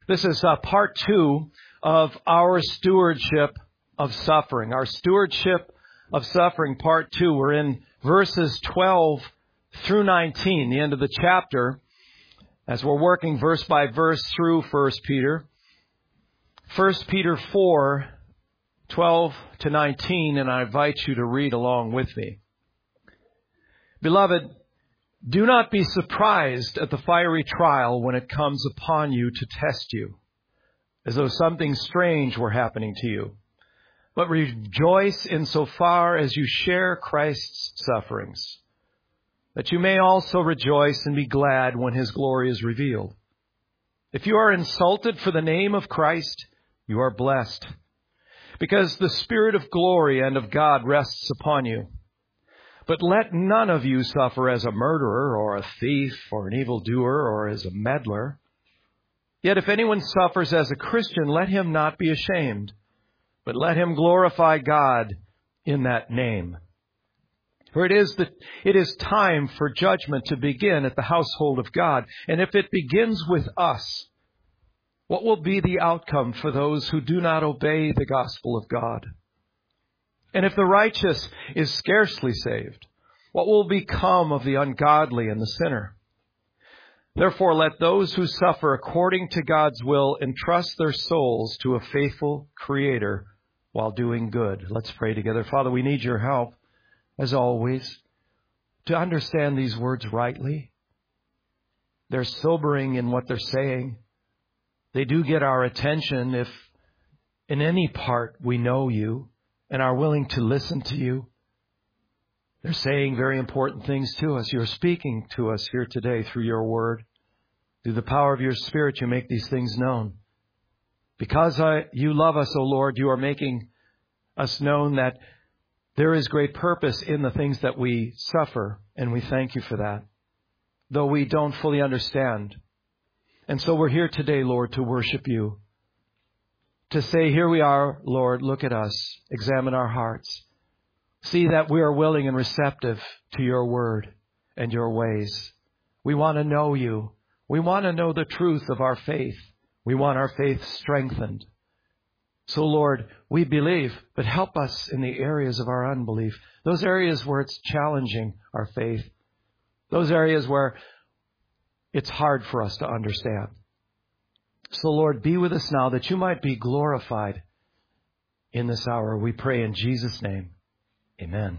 This is part 2 of our stewardship of suffering. Our stewardship of suffering, part 2. We're in verses 12 through 19, the end of the chapter, as we're working verse by verse through 1 Peter. 1 Peter 4, 12 to 19, and I invite you to read along with me. Beloved, do not be surprised at the fiery trial when it comes upon you to test you, as though something strange were happening to you. But rejoice insofar as you share Christ's sufferings, that you may also rejoice and be glad when His glory is revealed. If you are insulted for the name of Christ, you are blessed, because the Spirit of glory and of God rests upon you. But let none of you suffer as a murderer or a thief or an evildoer or as a meddler. Yet if anyone suffers as a Christian, let him not be ashamed, but let him glorify God in that name. For it is time for judgment to begin at the household of God. And if it begins with us, what will be the outcome for those who do not obey the gospel of God? And if the righteous is scarcely saved, what will become of the ungodly and the sinner? Therefore, let those who suffer according to God's will entrust their souls to a faithful Creator while doing good. Let's pray together. Father, we need your help, as always, to understand these words rightly. They're sobering in what they're saying. They do get our attention if in any part we know you and are willing to listen to you. They're saying very important things to us. You're speaking to us here today through your word. Through the power of your Spirit, you make these things known. Because you love us, O Lord, you are making us known that there is great purpose in the things that we suffer, and we thank you for that, though we don't fully understand. And so we're here today, Lord, to worship you. To say, here we are, Lord, look at us, examine our hearts. See that we are willing and receptive to your word and your ways. We want to know you. We want to know the truth of our faith. We want our faith strengthened. So, Lord, we believe, but help us in the areas of our unbelief. Those areas where it's challenging our faith. Those areas where it's hard for us to understand. So, Lord, be with us now that you might be glorified in this hour. We pray in Jesus' name. Amen.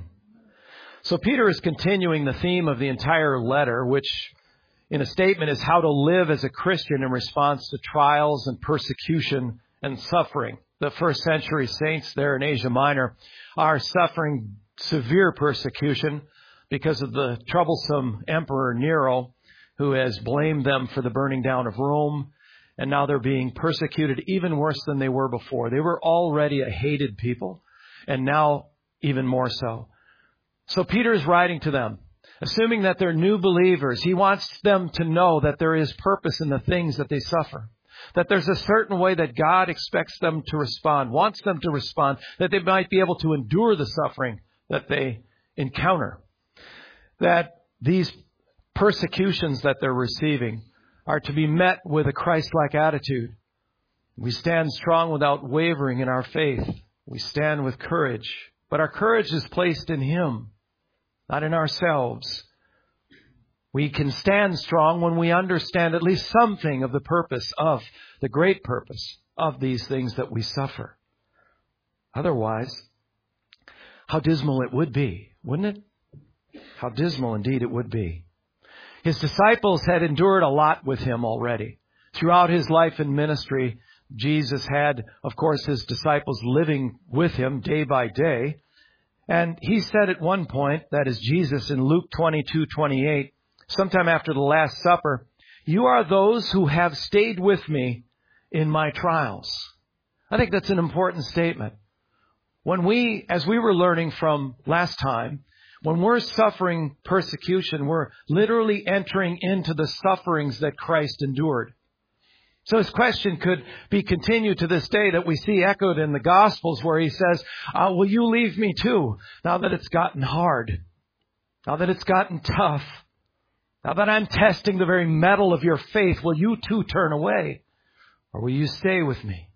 So Peter is continuing the theme of the entire letter, which in a statement is how to live as a Christian in response to trials and persecution and suffering. The first century saints there in Asia Minor are suffering severe persecution because of the troublesome Emperor Nero, who has blamed them for the burning down of Rome. And now they're being persecuted even worse than they were before. They were already a hated people, and now even more so. So Peter is writing to them, assuming that they're new believers. He wants them to know that there is purpose in the things that they suffer, that there's a certain way that God expects them to respond, wants them to respond, that they might be able to endure the suffering that they encounter, that these persecutions that they're receiving are to be met with a Christ-like attitude. We stand strong without wavering in our faith. We stand with courage. But our courage is placed in Him, not in ourselves. We can stand strong when we understand at least something of the purpose of, the great purpose of these things that we suffer. Otherwise, how dismal it would be, wouldn't it? How dismal indeed it would be. His disciples had endured a lot with Him already. Throughout His life and ministry, Jesus had, of course, His disciples living with Him day by day. And He said at one point, that is Jesus in Luke 22:28, sometime after the Last Supper, you are those who have stayed with me in my trials. I think that's an important statement. As we were learning from last time, when we're suffering persecution, we're literally entering into the sufferings that Christ endured. So his question could be continued to this day that we see echoed in the Gospels where he says, will you leave me too? Now that it's gotten hard, now that it's gotten tough, now that I'm testing the very metal of your faith, will you too turn away? Or will you stay with me?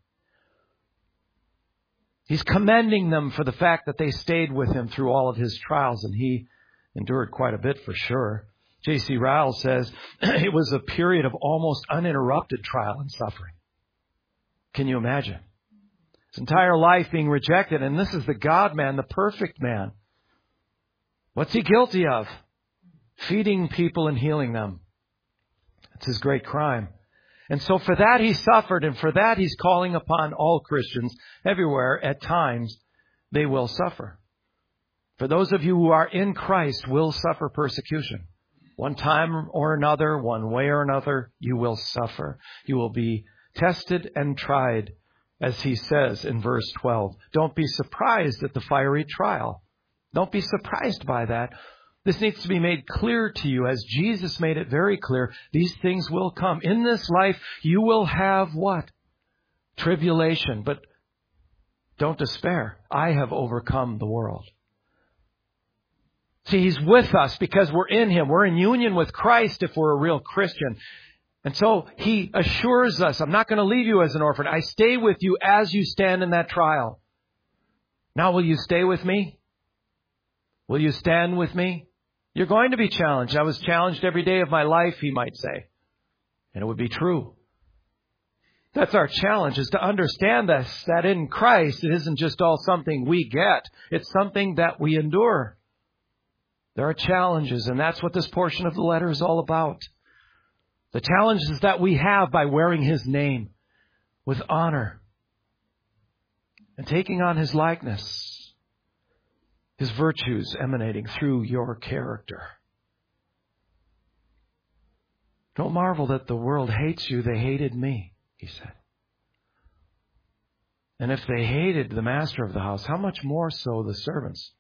He's commending them for the fact that they stayed with him through all of his trials, and he endured quite a bit for sure. J.C. Ryle says it was a period of almost uninterrupted trial and suffering. Can you imagine? His entire life being rejected, and this is the God-man, the perfect man. What's he guilty of? Feeding people and healing them. It's his great crime. And so for that he suffered, and for that he's calling upon all Christians everywhere. At times, they will suffer. For those of you who are in Christ will suffer persecution. One time or another, one way or another, you will suffer. You will be tested and tried, as he says in verse 12. Don't be surprised at the fiery trial. Don't be surprised by that. This needs to be made clear to you, as Jesus made it very clear. These things will come. In this life, you will have what? Tribulation. But don't despair. I have overcome the world. See, he's with us because we're in him. We're in union with Christ if we're a real Christian. And so he assures us, I'm not going to leave you as an orphan. I stay with you as you stand in that trial. Now, will you stay with me? Will you stand with me? You're going to be challenged. I was challenged every day of my life, he might say. And it would be true. That's our challenge, is to understand this, that in Christ it isn't just all something we get. It's something that we endure. There are challenges, and that's what this portion of the letter is all about. The challenges that we have by wearing his name with honor and taking on his likeness. His virtues emanating through your character. Don't marvel that the world hates you. They hated me, he said. And if they hated the master of the house, how much more so the servants?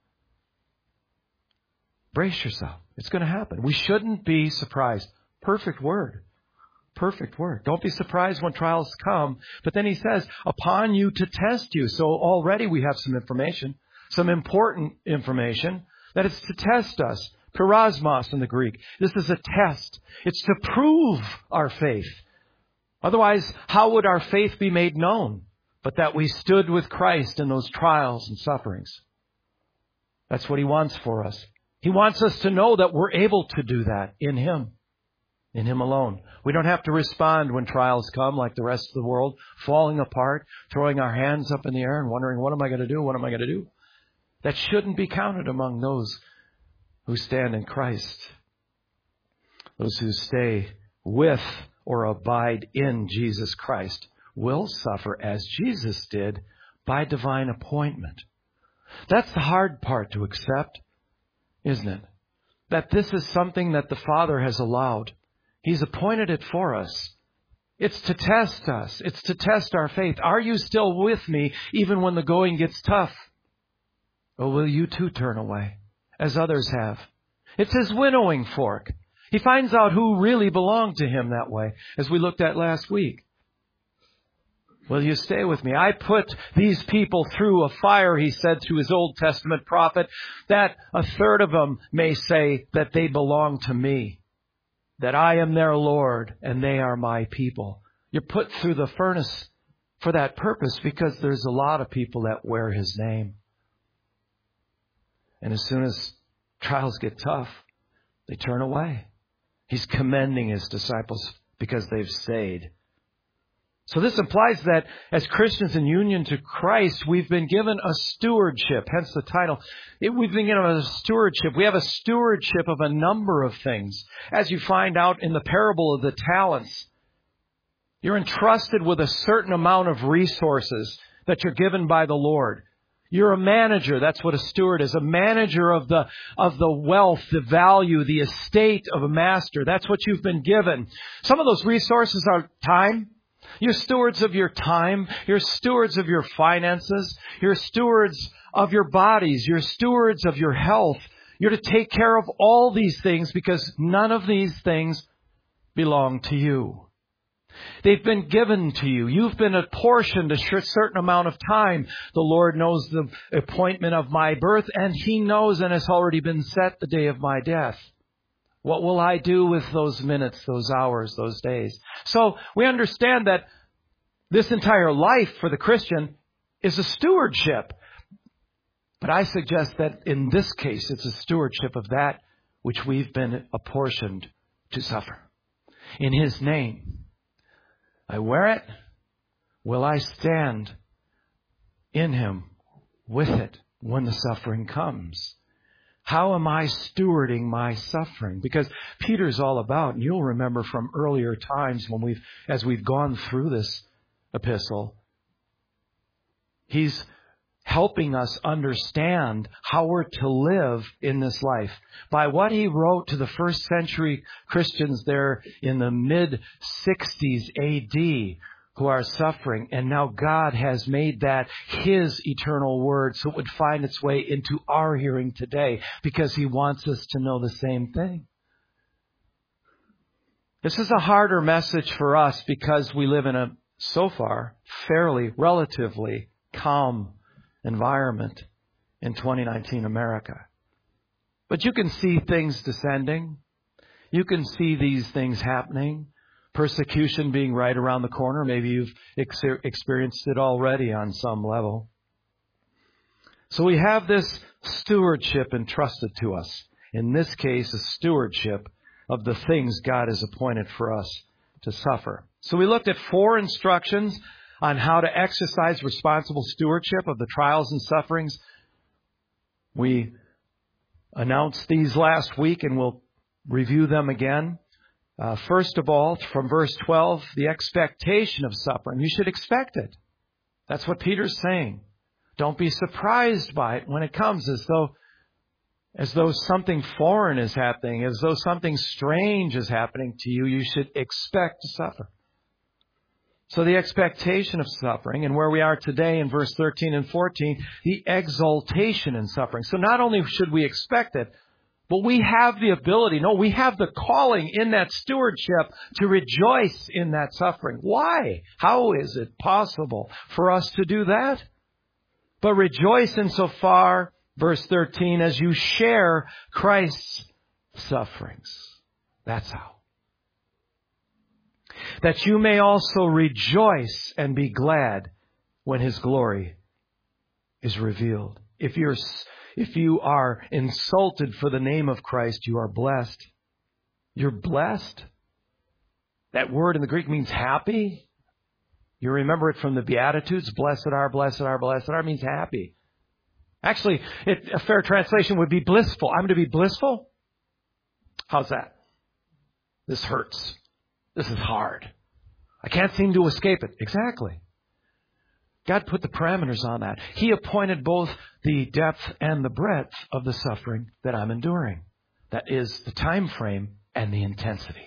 Brace yourself. It's going to happen. We shouldn't be surprised. Perfect word. Perfect word. Don't be surprised when trials come. But then he says, upon you to test you. So already we have some information. Some important information, that it's to test us. Peirasmos in the Greek. This is a test. It's to prove our faith. Otherwise, how would our faith be made known? But that we stood with Christ in those trials and sufferings. That's what he wants for us. He wants us to know that we're able to do that in him. In him alone. We don't have to respond when trials come like the rest of the world, falling apart, throwing our hands up in the air and wondering, what am I going to do? What am I going to do? That shouldn't be counted among those who stand in Christ. Those who stay with or abide in Jesus Christ will suffer as Jesus did by divine appointment. That's the hard part to accept, isn't it? That this is something that the Father has allowed. He's appointed it for us. It's to test us. It's to test our faith. Are you still with me even when the going gets tough? Or will you too turn away, as others have? It's his winnowing fork. He finds out who really belong to him that way, as we looked at last week. Will you stay with me? I put these people through a fire, he said to his Old Testament prophet, that a third of them may say that they belong to me, that I am their Lord and they are my people. You're put through the furnace for that purpose because there's a lot of people that wear his name. And as soon as trials get tough, they turn away. He's commending his disciples because they've stayed. So this implies that as Christians in union to Christ, we've been given a stewardship, hence the title. We've been given a stewardship. We have a stewardship of a number of things. As you find out in the parable of the talents, you're entrusted with a certain amount of resources that you're given by the Lord. You're a manager. That's what a steward is. A manager of the wealth, the value, the estate of a master. That's what you've been given. Some of those resources are time. You're stewards of your time. You're stewards of your finances. You're stewards of your bodies. You're stewards of your health. You're to take care of all these things because none of these things belong to you. They've been given to you. You've been apportioned a certain amount of time. The Lord knows the appointment of my birth, and He knows and has already been set the day of my death. What will I do with those minutes, those hours, those days? So we understand that This entire life for the Christian is a stewardship. But I suggest that in this case, it's a stewardship of that which we've been apportioned to suffer. In His name, I wear it. Will I stand in Him with it when the suffering comes? How am I stewarding my suffering? Because Peter's all about, and you'll remember from earlier times as we've gone through this epistle, he's helping us understand how we're to live in this life. By what he wrote to the first century Christians there in the mid-60s AD who are suffering. And now God has made that His eternal word so it would find its way into our hearing today because He wants us to know the same thing. This is a harder message for us because we live in a, so far, fairly, relatively calm environment in 2019 America. But you can see things descending. You can see these things happening. Persecution being right around the corner. Maybe you've experienced it already on some level. So we have this stewardship entrusted to us. In this case, a stewardship of the things God has appointed for us to suffer. So we looked at 4 instructions on how to exercise responsible stewardship of the trials and sufferings. We announced these last week and we'll review them again. First of all, from verse 12, the expectation of suffering. You should expect it. That's what Peter's saying. Don't be surprised by it when it comes as though something foreign is happening, as though something strange is happening to you. You should expect to suffer. So the expectation of suffering, and where we are today in verse 13 and 14, the exaltation in suffering. So not only should we expect it, but we have the ability, we have the calling in that stewardship to rejoice in that suffering. Why? How is it possible for us to do that? But rejoice insofar, verse 13, as you share Christ's sufferings. That's how. That you may also rejoice and be glad when His glory is revealed. If you are insulted for the name of Christ, you are blessed. You're blessed. That word in the Greek means happy. You remember it from the Beatitudes. Blessed are, blessed are, blessed are means happy. Actually, a fair translation would be blissful. I'm to be blissful? How's that? This hurts. This is hard. I can't seem to escape it. Exactly. God put the parameters on that. He appointed both the depth and the breadth of the suffering that I'm enduring. That is the time frame and the intensity.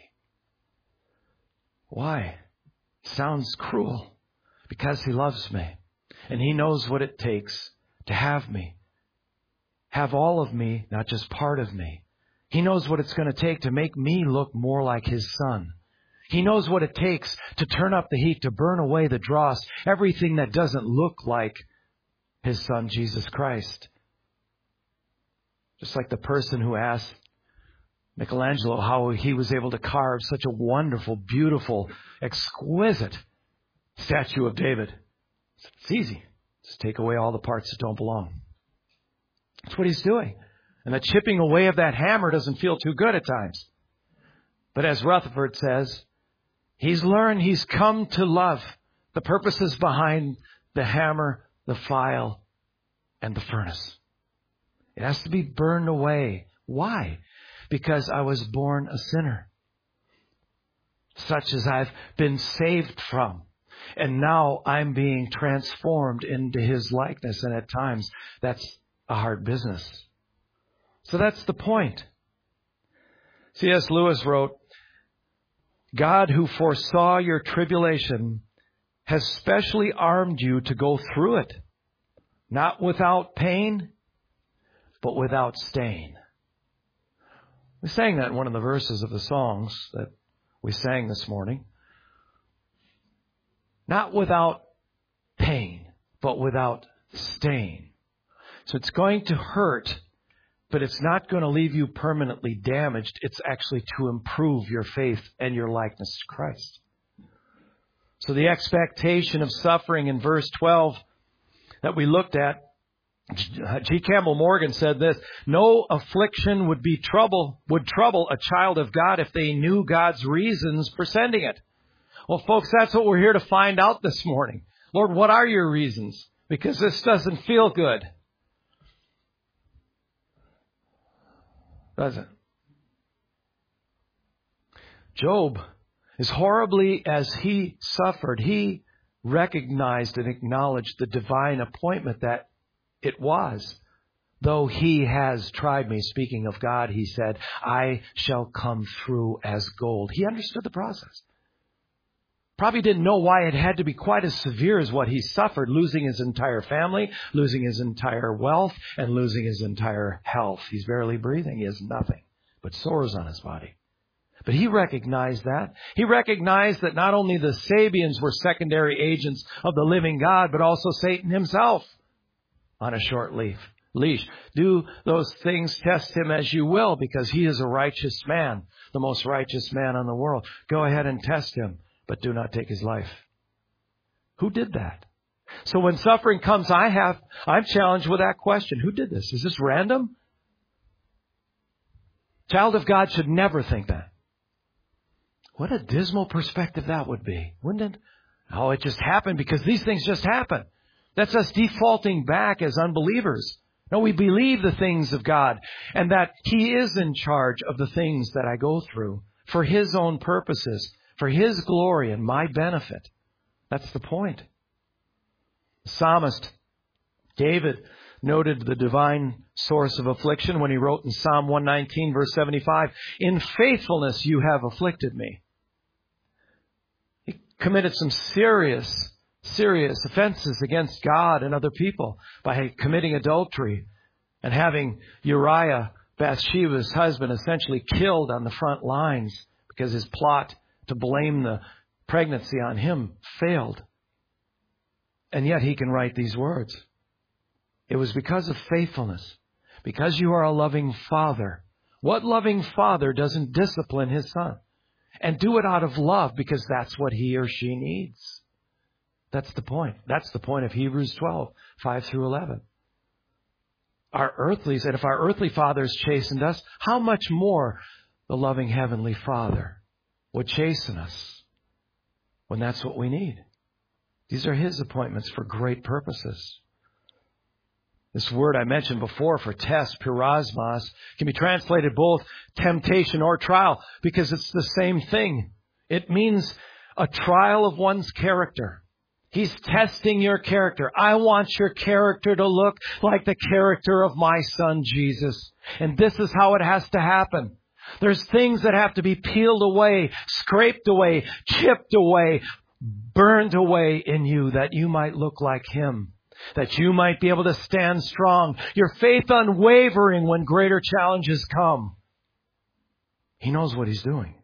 Why? Sounds cruel. Because He loves me. And He knows what it takes to have me. Have all of me, not just part of me. He knows what it's going to take to make me look more like His Son. He knows what it takes to turn up the heat, to burn away the dross, everything that doesn't look like His Son, Jesus Christ. Just like the person who asked Michelangelo how he was able to carve such a wonderful, beautiful, exquisite statue of David. It's easy. Just take away all the parts that don't belong. That's what He's doing. And the chipping away of that hammer doesn't feel too good at times. But as Rutherford says, He's come to love the purposes behind the hammer, the file, and the furnace. It has to be burned away. Why? Because I was born a sinner, such as I've been saved from. And now I'm being transformed into His likeness. And at times, that's a hard business. So that's the point. C.S. Lewis wrote, God who foresaw your tribulation has specially armed you to go through it, not without pain, but without stain. We sang that in one of the verses of the songs that we sang this morning. Not without pain, but without stain. So it's going to hurt, but it's not going to leave you permanently damaged. It's actually to improve your faith and your likeness to Christ. So the expectation of suffering in verse 12 that we looked at, G. Campbell Morgan said this: no affliction would trouble a child of God if they knew God's reasons for sending it. Well, folks, that's what we're here to find out this morning. Lord, what are your reasons? Because this doesn't feel good. Does it? Job, as horribly as he suffered, he recognized and acknowledged the divine appointment that it was. Though he has tried me, speaking of God, he said, I shall come through as gold. He understood the process. Probably didn't know why it had to be quite as severe as what he suffered, losing his entire family, losing his entire wealth, and losing his entire health. He's barely breathing. He has nothing but sores on his body. But he recognized that. He recognized that not only the Sabians were secondary agents of the living God, but also Satan himself on a short leash. Do those things, test him as you will, because he is a righteous man, the most righteous man in the world. Go ahead and test him, but do not take his life. Who did that? So when suffering comes, I'm challenged with that question. Who did this? Is this random? Child of God should never think that. What a dismal perspective that would be, wouldn't it? Oh, it just happened because these things just happen. That's us defaulting back as unbelievers. No, we believe the things of God and that He is in charge of the things that I go through for His own purposes, for His glory and my benefit. That's the point. The psalmist David noted the divine source of affliction when he wrote in Psalm 119, verse 75, in faithfulness you have afflicted me. He committed some serious offenses against God and other people by committing adultery and having Uriah, Bathsheba's husband, essentially killed on the front lines because his plot to blame the pregnancy on him failed. And yet he can write these words. It was because of faithfulness, because you are a loving father. What loving father doesn't discipline his son and do it out of love because that's what he or she needs? That's the point. That's the point of Hebrews 12, 5 through 11. If our earthly fathers chastened us, how much more the loving heavenly Father would chasten us when that's what we need. These are His appointments for great purposes. This word I mentioned before for test, peirasmos, can be translated both temptation or trial because it's the same thing. It means a trial of one's character. He's testing your character. I want your character to look like the character of my Son, Jesus. And this is how it has to happen. There's things that have to be peeled away, scraped away, chipped away, burned away in you that you might look like Him. That you might be able to stand strong. Your faith unwavering when greater challenges come. He knows what He's doing.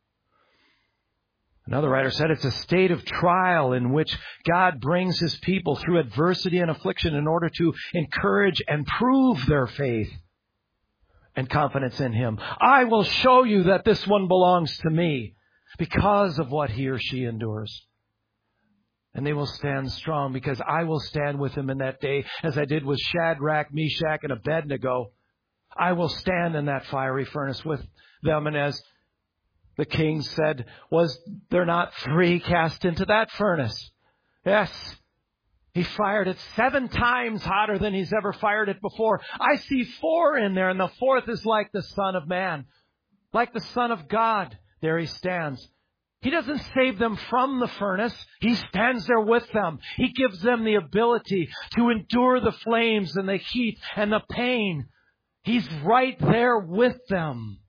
Another writer said it's a state of trial in which God brings His people through adversity and affliction in order to encourage and prove their faith and confidence in Him. I will show you that this one belongs to me because of what he or she endures. And they will stand strong because I will stand with them in that day as I did with Shadrach, Meshach, and Abednego. I will stand in that fiery furnace with them. And as the king said, was there not 3 cast into that furnace? Yes. He fired it 7 times hotter than he's ever fired it before. I see 4 in there, and the 4th is like the Son of Man, like the Son of God. There He stands. He doesn't save them from the furnace. He stands there with them. He gives them the ability to endure the flames and the heat and the pain. He's right there with them.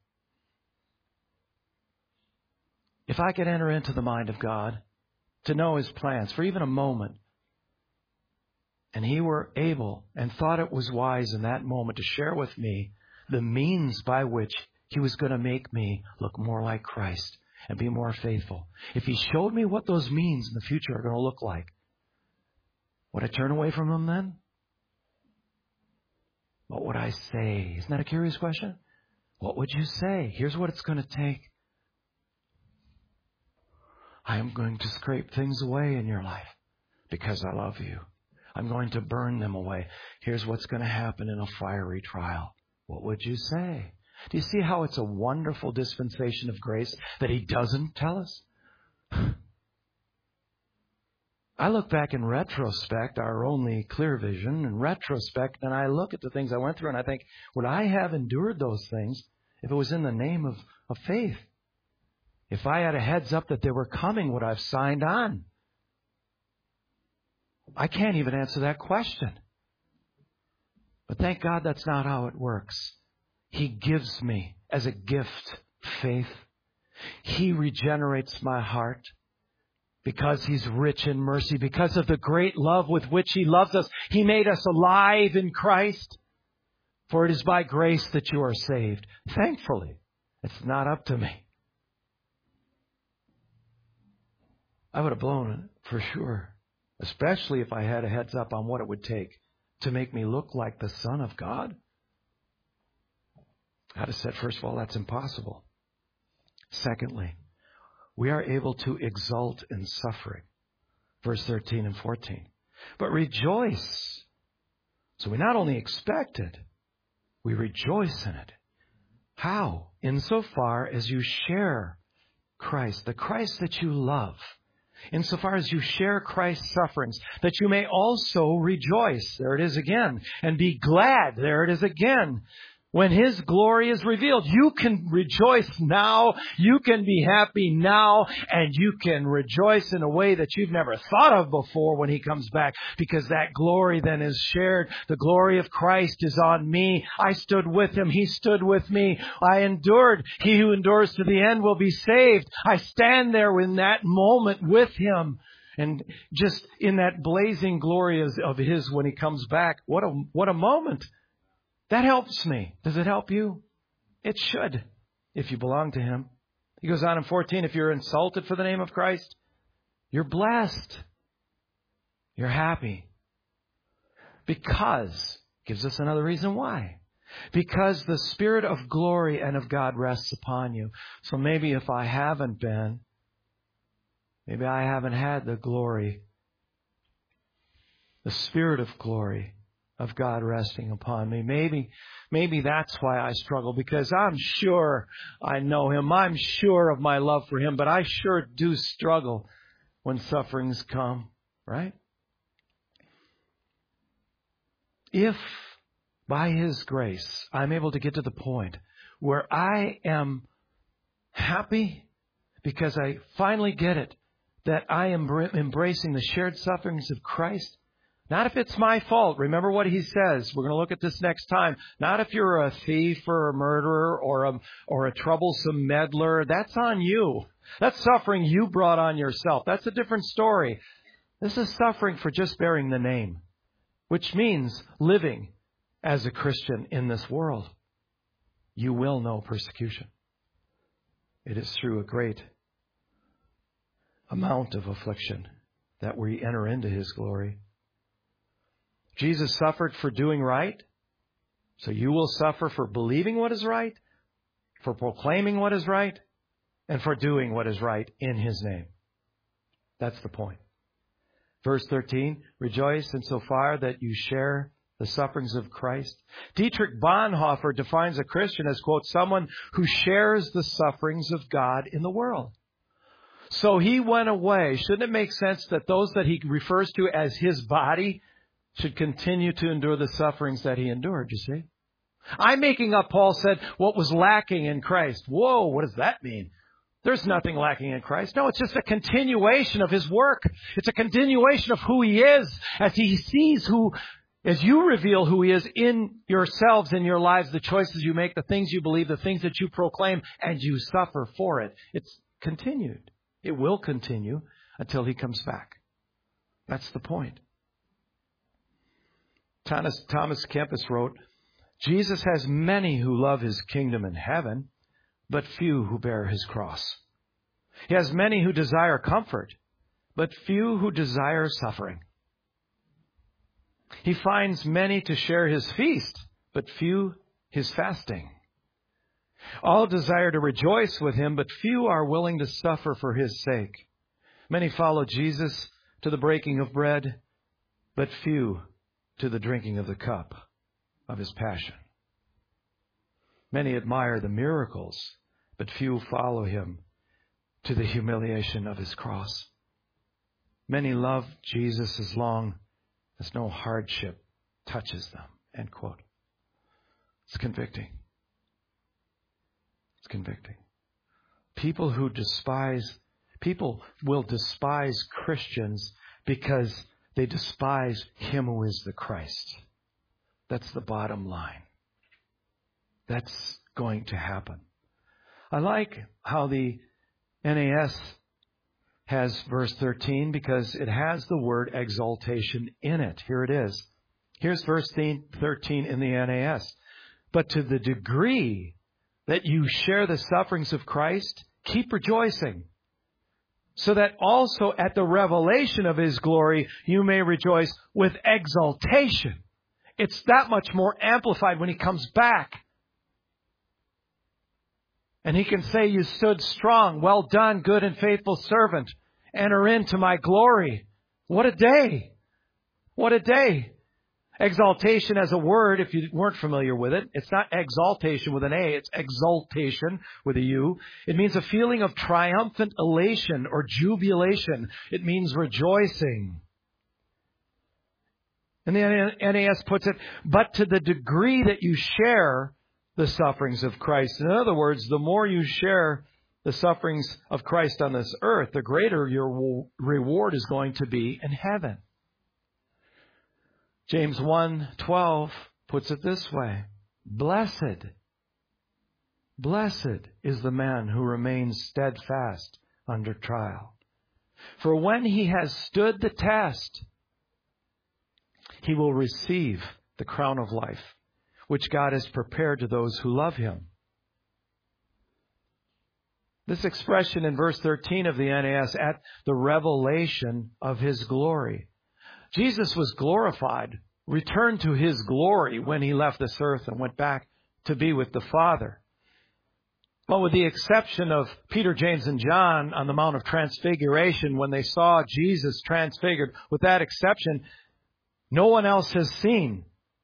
If I could enter into the mind of God to know His plans for even a moment, and He were able and thought it was wise in that moment to share with me the means by which He was going to make me look more like Christ and be more faithful. If He showed me what those means in the future are going to look like, would I turn away from Him then? What would I say? Isn't that a curious question? What would you say? Here's what it's going to take. I am going to scrape things away in your life because I love you. I'm going to burn them away. Here's what's going to happen in a fiery trial. What would you say? Do you see how it's a wonderful dispensation of grace that He doesn't tell us? I look back in retrospect, our only clear vision, in retrospect, and I look at the things I went through and I think, would I have endured those things if it was in the name of faith? If I had a heads up that they were coming, would I have signed on? I can't even answer that question. But thank God that's not how it works. He gives me as a gift faith. He regenerates my heart because He's rich in mercy. Because of the great love with which He loves us, He made us alive in Christ. For it is by grace that you are saved. Thankfully, it's not up to me. I would have blown it for sure. Especially if I had a heads up on what it would take to make me look like the Son of God. I'd have said, first of all, that's impossible. Secondly, we are able to exult in suffering. Verse 13 and 14. But rejoice. So we not only expect it, we rejoice in it. How? Insofar as you share Christ, the Christ that you love. Insofar as you share Christ's sufferings, that you may also rejoice. There it is again. And be glad. There it is again. When His glory is revealed, you can rejoice now. You can be happy now. And you can rejoice in a way that you've never thought of before when He comes back. Because that glory then is shared. The glory of Christ is on me. I stood with Him. He stood with me. I endured. He who endures to the end will be saved. I stand there in that moment with Him. And just in that blazing glory of His when He comes back. What a moment. That helps me. Does it help you? It should, if you belong to Him. He goes on in 14, if you're insulted for the name of Christ, you're blessed. You're happy. Because, gives us another reason why. Because the Spirit of glory and of God rests upon you. So maybe if I haven't been, maybe I haven't had the glory, the Spirit of glory of God resting upon me. Maybe that's why I struggle, because I'm sure I know Him. I'm sure of my love for Him, but I sure do struggle when sufferings come, right? If by His grace I'm able to get to the point where I am happy because I finally get it, that I am embracing the shared sufferings of Christ, not if it's my fault. Remember what He says. We're going to look at this next time. Not if you're a thief or a murderer or a troublesome meddler. That's on you. That's suffering you brought on yourself. That's a different story. This is suffering for just bearing the name, which means living as a Christian in this world. You will know persecution. It is through a great amount of affliction that we enter into His glory. Jesus suffered for doing right. So you will suffer for believing what is right, for proclaiming what is right, and for doing what is right in His name. That's the point. Verse 13, rejoice insofar that you share the sufferings of Christ. Dietrich Bonhoeffer defines a Christian as, quote, someone who shares the sufferings of God in the world. So He went away. Shouldn't it make sense that those that He refers to as His body should continue to endure the sufferings that He endured, you see? I'm making up, Paul said, what was lacking in Christ. Whoa, what does that mean? There's nothing lacking in Christ. No, it's just a continuation of His work. It's a continuation of who He is as He sees as you reveal who He is in yourselves, in your lives, the choices you make, the things you believe, the things that you proclaim, and you suffer for it. It's continued. It will continue until He comes back. That's the point. Thomas Kempis wrote, Jesus has many who love His kingdom in heaven, but few who bear His cross. He has many who desire comfort, but few who desire suffering. He finds many to share His feast, but few His fasting. All desire to rejoice with Him, but few are willing to suffer for His sake. Many follow Jesus to the breaking of bread, but few to the drinking of the cup of His passion. Many admire the miracles, but few follow Him to the humiliation of His cross. Many love Jesus as long as no hardship touches them. End quote. It's convicting. It's convicting. People will despise Christians because they despise Him who is the Christ. That's the bottom line. That's going to happen. I like how the NAS has verse 13 because it has the word exaltation in it. Here it is. Here's verse 13 in the NAS. But to the degree that you share the sufferings of Christ, keep rejoicing, so that also at the revelation of His glory you may rejoice with exaltation. It's that much more amplified when He comes back. And He can say, you stood strong. Well done, good and faithful servant. Enter into my glory. What a day. What a day. Exaltation as a word, if you weren't familiar with it, it's not exaltation with an A, it's exaltation with a U. It means a feeling of triumphant elation or jubilation. It means rejoicing. And the NAS puts it, but to the degree that you share the sufferings of Christ. In other words, the more you share the sufferings of Christ on this earth, the greater your reward is going to be in heaven. James 1:12 puts it this way. Blessed is the man who remains steadfast under trial. For when he has stood the test, he will receive the crown of life, which God has prepared to those who love Him. This expression in verse 13 of the NAS, at the revelation of His glory. Jesus was glorified, returned to His glory when He left this earth and went back to be with the Father. But with the exception of Peter, James, and John on the Mount of Transfiguration, when they saw Jesus transfigured, with that exception, no one else has seen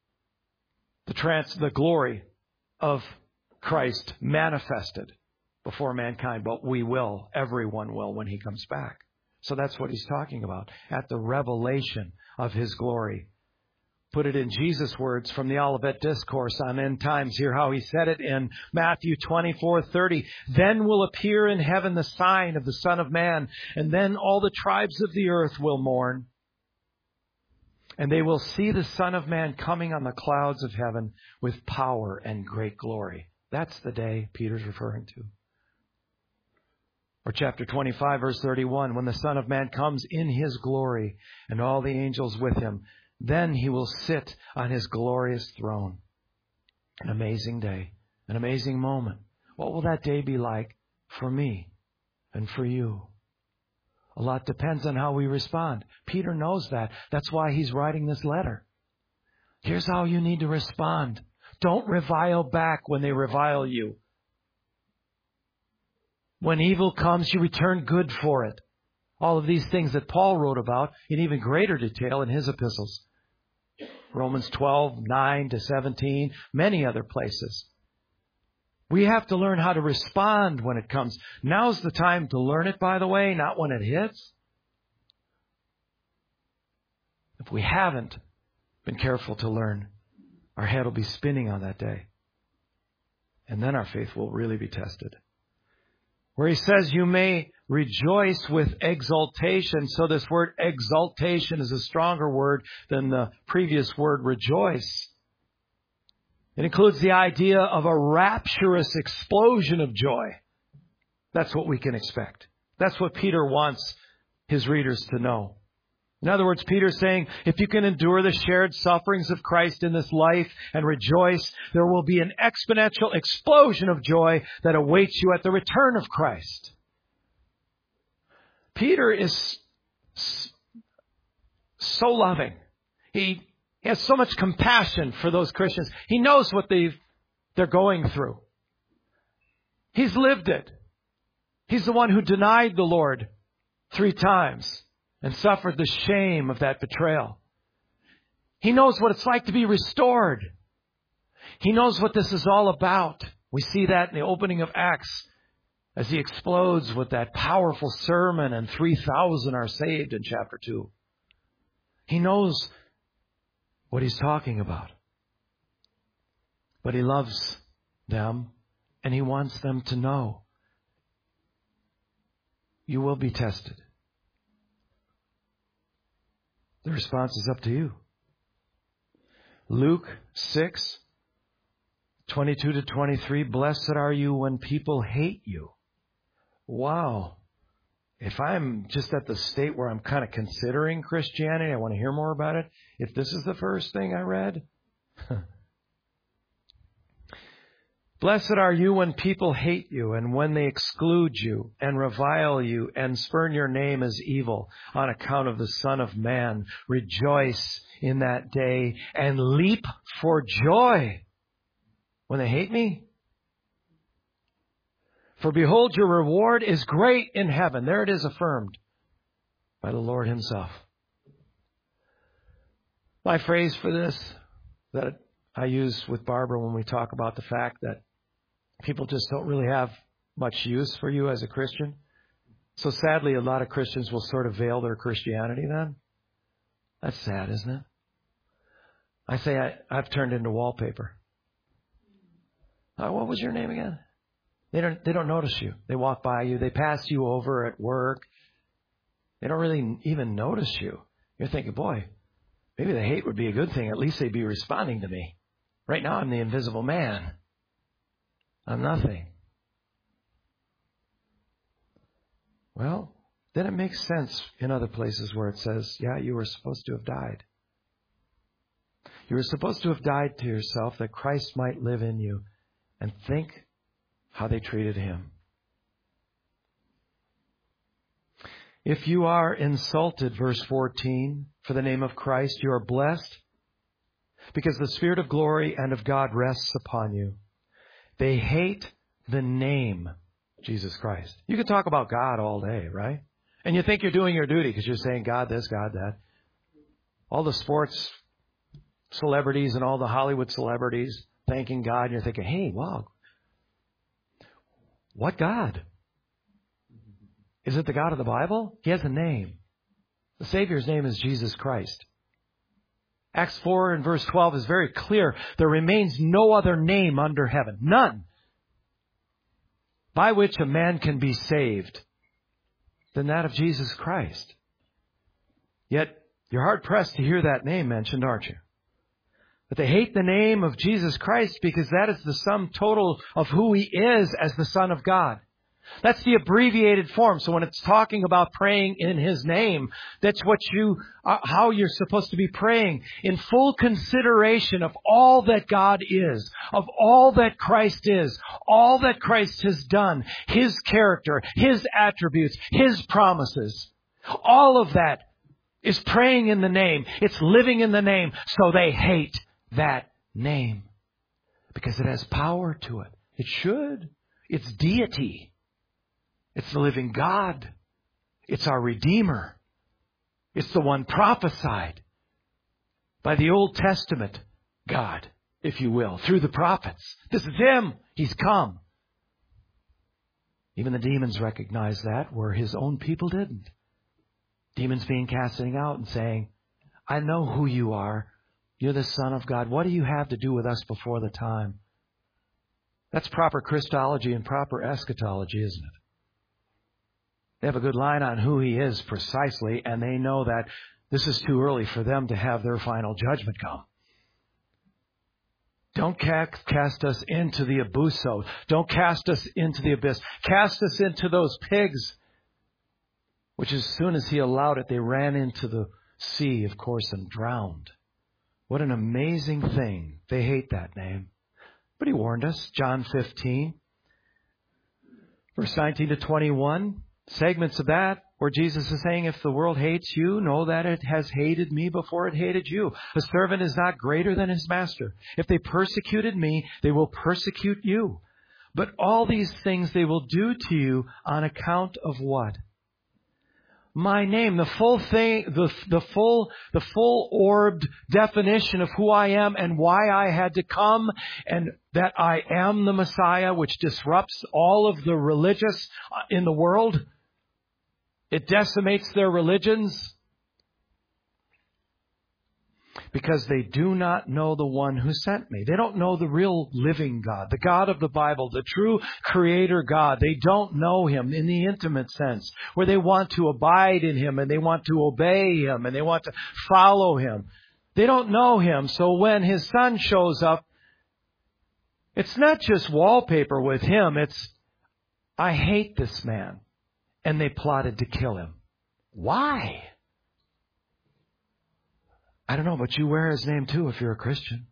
the glory of Christ manifested before mankind. But we will, everyone will, when He comes back. So that's what He's talking about, at the revelation of His glory. Put it in Jesus' words from the Olivet Discourse on End Times. Hear how He said it in Matthew 24:30. Then will appear in heaven the sign of the Son of Man, and then all the tribes of the earth will mourn. And they will see the Son of Man coming on the clouds of heaven with power and great glory. That's the day Peter's referring to. Or chapter 25, verse 31, when the Son of Man comes in His glory and all the angels with Him, then He will sit on His glorious throne. An amazing day, an amazing moment. What will that day be like for me and for you? A lot depends on how we respond. Peter knows that. That's why he's writing this letter. Here's how you need to respond. Don't revile back when they revile you. When evil comes, you return good for it. All of these things that Paul wrote about in even greater detail in his epistles. Romans 12:9-17, many other places. We have to learn how to respond when it comes. Now's the time to learn it, by the way, not when it hits. If we haven't been careful to learn, our head will be spinning on that day. And then our faith will really be tested. Where he says you may rejoice with exaltation. So this word exaltation is a stronger word than the previous word rejoice. It includes the idea of a rapturous explosion of joy. That's what we can expect. That's what Peter wants his readers to know. In other words, Peter's saying, if you can endure the shared sufferings of Christ in this life and rejoice, there will be an exponential explosion of joy that awaits you at the return of Christ. Peter is so loving. He has so much compassion for those Christians. He knows what they're going through. He's lived it. He's the one who denied the Lord 3 times and suffered the shame of that betrayal. He knows what it's like to be restored. He knows what this is all about. We see that in the opening of Acts as he explodes with that powerful sermon and 3,000 are saved in chapter 2. He knows what he's talking about. But he loves them and he wants them to know you will be tested. The response is up to you. Luke 6:22-23, blessed are you when people hate you. Wow. If I'm just at the state where I'm kind of considering Christianity, I want to hear more about it. If this is the first thing I read. Blessed are you when people hate you and when they exclude you and revile you and spurn your name as evil on account of the Son of Man. Rejoice in that day and leap for joy when they hate me. For behold, your reward is great in heaven. There it is affirmed by the Lord himself. My phrase for this that I use with Barbara when we talk about the fact that people just don't really have much use for you as a Christian. So sadly, a lot of Christians will sort of veil their Christianity then. That's sad, isn't it? I say I've turned into wallpaper. What was your name again? They don't notice you. They walk by you. They pass you over at work. They don't really even notice you. You're thinking, boy, maybe the hate would be a good thing. At least they'd be responding to me. Right now, I'm the invisible man. I'm nothing. Well, then it makes sense in other places where it says, yeah, you were supposed to have died. You were supposed to have died to yourself that Christ might live in you. And think how they treated him. If you are insulted, verse 14, for the name of Christ, you are blessed because the Spirit of glory and of God rests upon you. They hate the name Jesus Christ. You can talk about God all day, right? And you think you're doing your duty because you're saying God this, God that. All the sports celebrities and all the Hollywood celebrities thanking God. And you're thinking, hey, wow. What God? Is it the God of the Bible? He has a name. The Savior's name is Jesus Christ. Acts 4 and verse 12 is very clear. There remains no other name under heaven. None. By which a man can be saved than that of Jesus Christ. Yet you're hard pressed to hear that name mentioned, aren't you? But they hate the name of Jesus Christ because that is the sum total of who he is as the Son of God. That's the abbreviated form. So when it's talking about praying in his name, that's how you're supposed to be praying in full consideration of all that God is, of all that Christ is, all that Christ has done, his character, his attributes, his promises. All of that is praying in the name. It's living in the name. So they hate that name because it has power to it. It should. It's deity. It's the living God. It's our Redeemer. It's the one prophesied by the Old Testament God, if you will, through the prophets. This is him. He's come. Even the demons recognized that, where his own people didn't. Demons being casting out and saying, I know who you are. You're the Son of God. What do you have to do with us before the time? That's proper Christology and proper eschatology, isn't it? They have a good line on who he is precisely, and they know that this is too early for them to have their final judgment come. Don't cast us into the abuso. Don't cast us into the abyss. Cast us into those pigs, which as soon as he allowed it, they ran into the sea, of course, and drowned. What an amazing thing. They hate that name. But he warned us, John 15, verse 19 to 21, segments of that where Jesus is saying, if the world hates you, know that it has hated me before it hated you. A servant is not greater than his master. If they persecuted me, they will persecute you. But all these things they will do to you on account of what? my name, the full thing, the full orbed definition of who I am and why I had to come, and that I am the Messiah, which disrupts all of the religious in the world. It decimates their religions because they do not know the one who sent me. They don't know the real living God, the God of the Bible, the true creator God. They don't know him in the intimate sense, where they want to abide in him and they want to obey him and they want to follow him. They don't know him. So when his son shows up, it's not just wallpaper with him. It's, I hate this man. And they plotted to kill him. Why? I don't know, but you wear his name too if you're a Christian.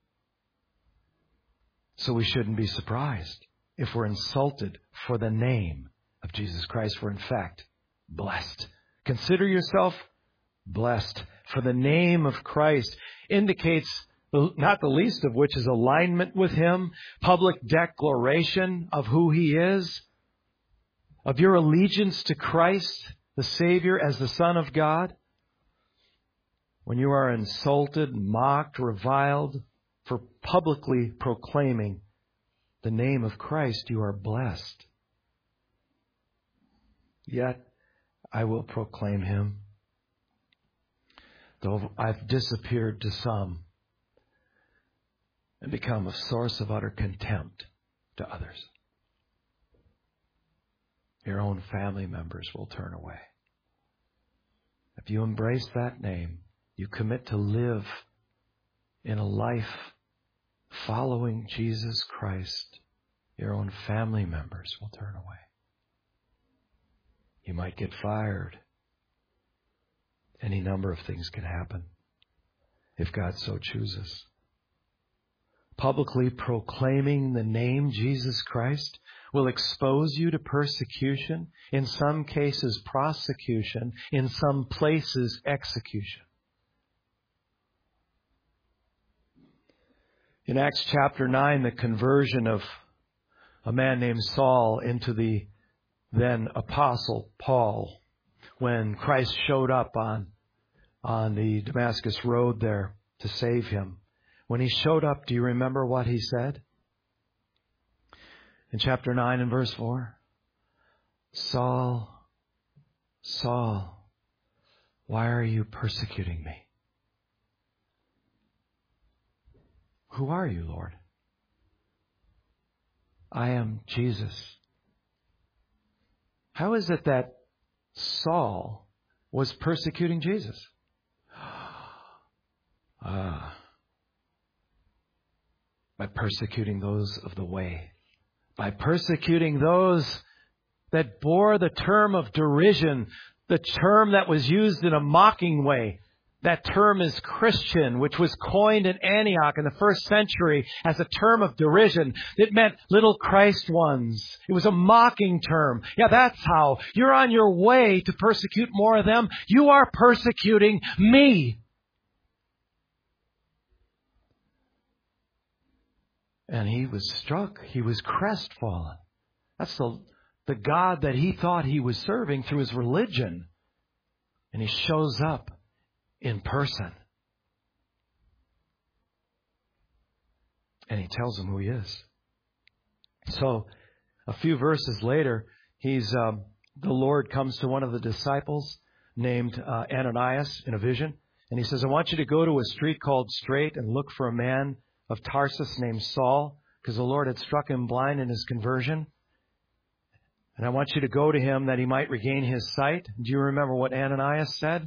So we shouldn't be surprised if we're insulted for the name of Jesus Christ. We're in fact blessed. Consider yourself blessed, for the name of Christ indicates, not the least of which is alignment with him, public declaration of who he is, of your allegiance to Christ, the Savior, as the Son of God. When you are insulted, mocked, reviled for publicly proclaiming the name of Christ, you are blessed. Yet I will proclaim him, though I've disappeared to some and become a source of utter contempt to others. Your own family members will turn away. If you embrace that name, you commit to live in a life following Jesus Christ, your own family members will turn away. You might get fired. Any number of things can happen if God so chooses. Publicly proclaiming the name Jesus Christ will expose you to persecution, in some cases prosecution, in some places execution. In Acts chapter 9, the conversion of a man named Saul into the then apostle Paul, when Christ showed up on the Damascus road there to save him. When he showed up, do you remember what he said? In chapter 9 and verse 4, Saul, Saul, why are you persecuting me? Who are you, Lord? I am Jesus. How is it that Saul was persecuting Jesus? By persecuting those of the way. By persecuting those that bore the term of derision, the term that was used in a mocking way. That term is Christian, which was coined in Antioch in the first century as a term of derision. It meant little Christ ones. It was a mocking term. Yeah, that's how. You're on your way to persecute more of them. You are persecuting me. And he was struck. He was crestfallen. That's the God that he thought he was serving through his religion. And he shows up in person. And he tells him who he is. So, a few verses later, the Lord comes to one of the disciples named Ananias in a vision. And he says, I want you to go to a street called Straight and look for a man of Tarsus named Saul, because the Lord had struck him blind in his conversion. And I want you to go to him that he might regain his sight. Do you remember what Ananias said?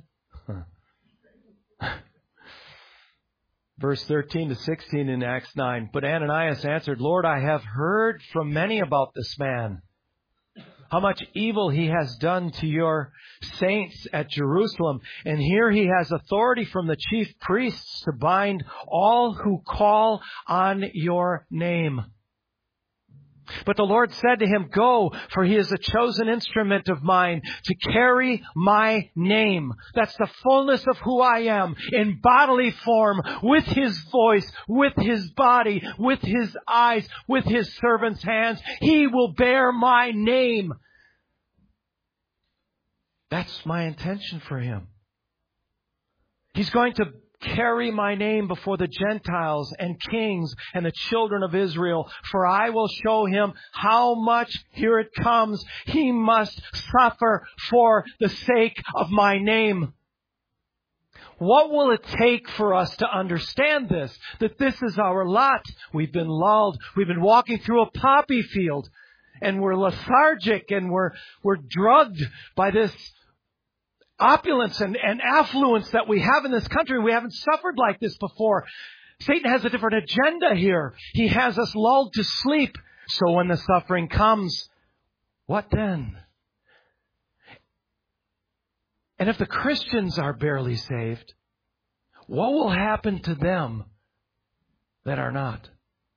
Verse 13 to 16 in Acts 9. But Ananias answered, Lord, I have heard from many about this man, how much evil he has done to your saints at Jerusalem. And here he has authority from the chief priests to bind all who call on your name. But the Lord said to him, go, for he is a chosen instrument of mine to carry my name. That's the fullness of who I am in bodily form, with his voice, with his body, with his eyes, with his servant's hands. He will bear my name. That's my intention for him. He's going to carry my name before the Gentiles and kings and the children of Israel, for I will show him how much, here it comes, he must suffer for the sake of my name. What will it take for us to understand this? That this is our lot. We've been lulled. We've been walking through a poppy field, and we're lethargic, and we're drugged by this opulence and affluence that we have in this country. We haven't suffered like this before. Satan has a different agenda here. He has us lulled to sleep. So when the suffering comes, what then? And if the Christians are barely saved, what will happen to them that are not?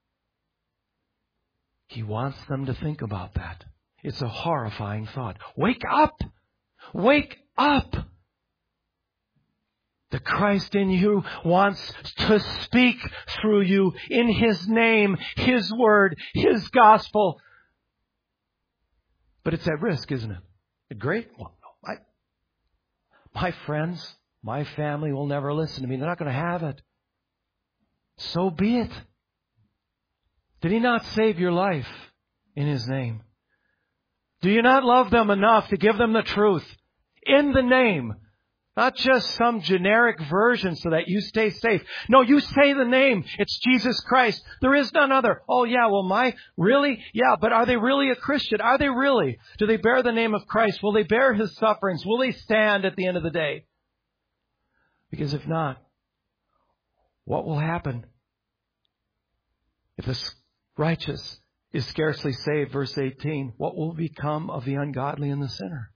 He wants them to think about that. It's a horrifying thought. Wake up! Wake up! The Christ in you wants to speak through you in His name, His word, His gospel. But it's at risk, isn't it? Great. Well, my friends, my family will never listen to me. They're not going to have it. So be it. Did He not save your life in His name? Do you not love them enough to give them the truth in the name? Not just some generic version so that you stay safe. No, you say the name. It's Jesus Christ. There is none other. Oh yeah, well really? Yeah, but are they really a Christian? Are they really? Do they bear the name of Christ? Will they bear His sufferings? Will they stand at the end of the day? Because if not, what will happen? If the righteous is scarcely saved, verse 18, what will become of the ungodly and the sinner?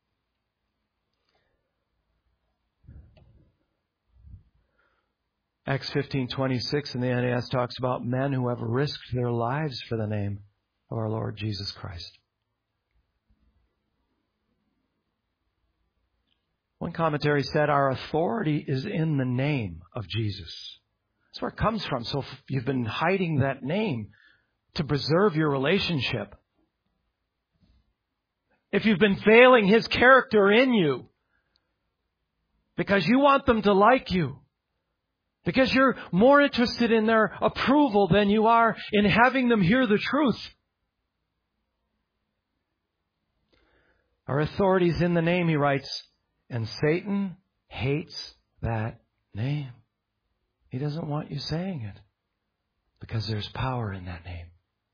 Acts 15:26 in the NAS talks about men who have risked their lives for the name of our Lord Jesus Christ. One commentary said our authority is in the name of Jesus. That's where it comes from. So if you've been hiding that name to preserve your relationship, if you've been veiling His character in you because you want them to like you, because you're more interested in their approval than you are in having them hear the truth. Our authority is in the name, he writes, and Satan hates that name. He doesn't want you saying it because there's power in that name.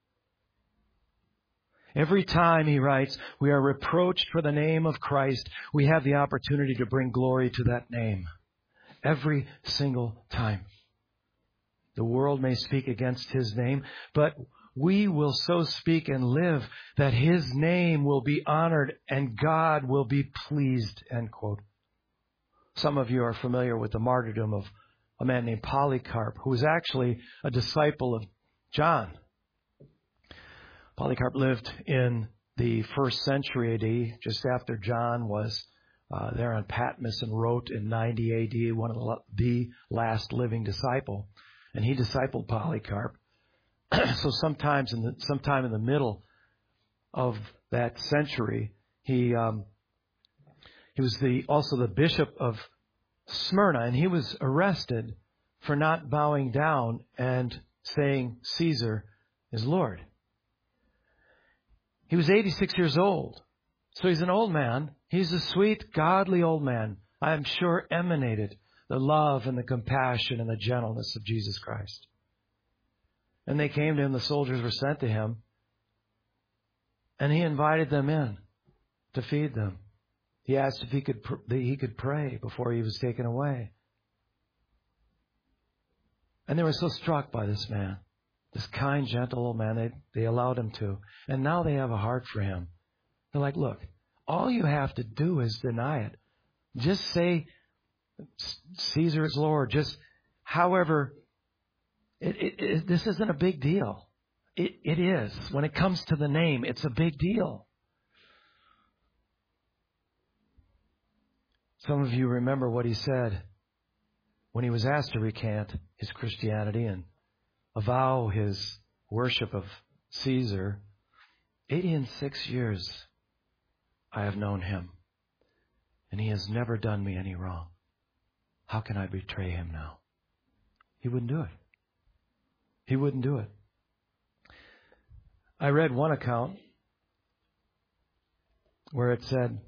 Every time, he writes, we are reproached for the name of Christ, we have the opportunity to bring glory to that name. Every single time. The world may speak against His name, but we will so speak and live that His name will be honored and God will be pleased, end quote. Some of you are familiar with the martyrdom of a man named Polycarp, who was actually a disciple of John. Polycarp lived in the 1st century AD, just after John was there on Patmos and wrote in 90 AD, one of the last living disciple. And he discipled Polycarp. So sometime in the middle of that century, he was also the bishop of Smyrna, and he was arrested for not bowing down and saying Caesar is Lord. He was 86 years old. So he's an old man. He's a sweet, godly old man. I am sure emanated the love and the compassion and the gentleness of Jesus Christ. And they came to him, the soldiers were sent to him, and he invited them in to feed them. He asked if he could pray before he was taken away. And they were so struck by this man, this kind, gentle old man, they allowed him to. And now they have a heart for him. They're like, look, all you have to do is deny it. Just say Caesar is Lord. Just however, this isn't a big deal. It is. When it comes to the name, it's a big deal. Some of you remember what he said when he was asked to recant his Christianity and avow his worship of Caesar. 86 years I have known him, and he has never done me any wrong. How can I betray him now? He wouldn't do it. He wouldn't do it. I read one account where it said,